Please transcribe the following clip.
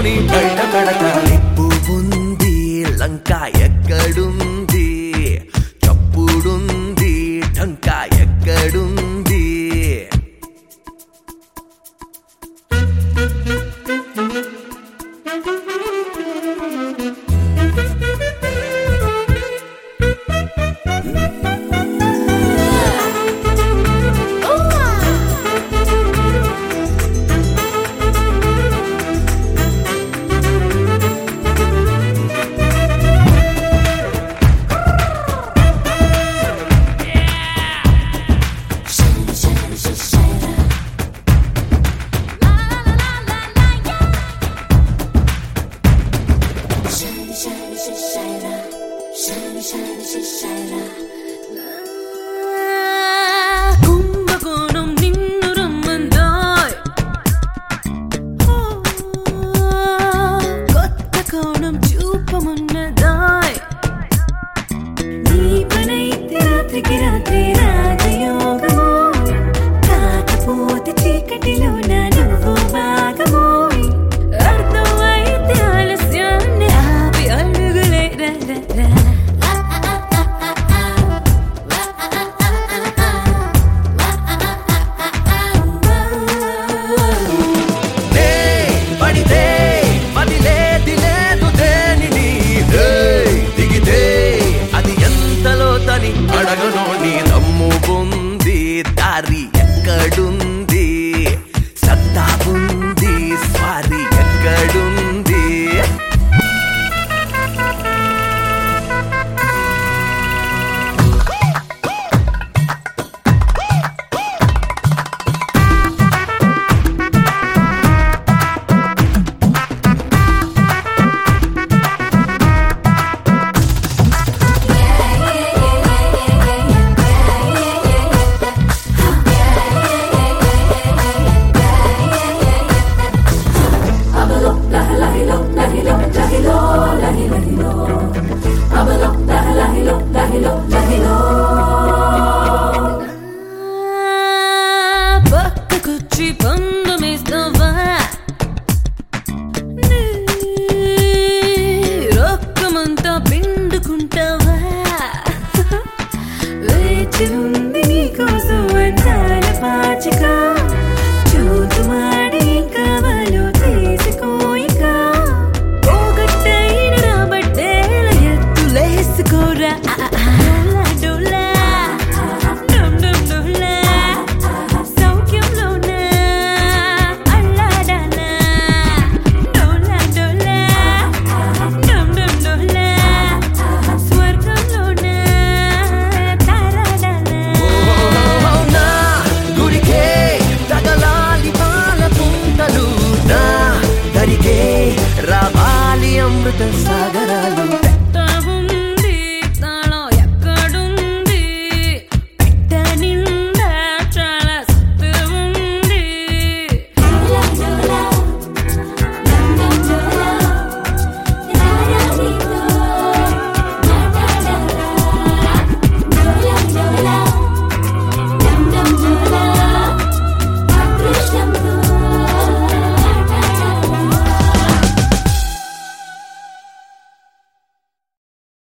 నీ బయట పెడతాలి. పువ్వుంది లంక ఎక్కడుంది, చప్పుడుంది ఢంకా ఎక్కడుంది. కుంభకోణం నిన్ను రమ్మందాయ్, కొత్త కోణం చూపమన్నదాయ్. నీ పనైతే రాత్రికి రాత్రి రాజయోగమో, కాకపోతే చీకటిలో నా నువ్వు భాగమోయ్. అర్థం అయితే ఆలస్యాన్ని ఆపి అడుగులే రా రా రా. పడితే వదిలేది లేదు దేనిని, దిగితే అది ఎంతలో తని అడగను. నీ దమ్ము ఉంది, దారి ఎక్కడుంది, సత్తా ఉంది, స్వారీ ఎక్కడుంది. పక్కకొచ్చి